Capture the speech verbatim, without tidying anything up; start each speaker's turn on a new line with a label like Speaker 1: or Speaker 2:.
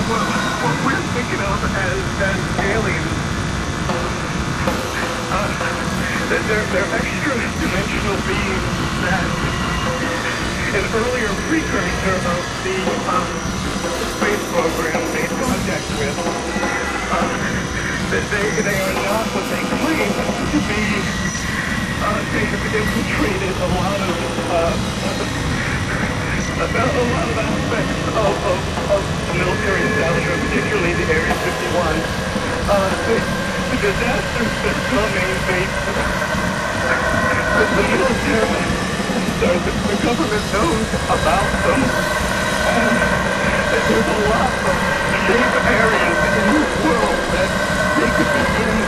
Speaker 1: what, what we're thinking of as, as aliens. Uh, that they're, they're extra-dimensional beings that an earlier precursor of the um, space program made contact with. Uh, that they, they are not what they claim to be. Uh, they have infiltrated a lot of uh, a, a lot of aspects of, of, of the military establishment, particularly the Area fifty-one. Uh, the, the disasters that coming, they, the, the military, sorry, the, the government knows about them, and that there's a lot of safe areas in this world that they could be in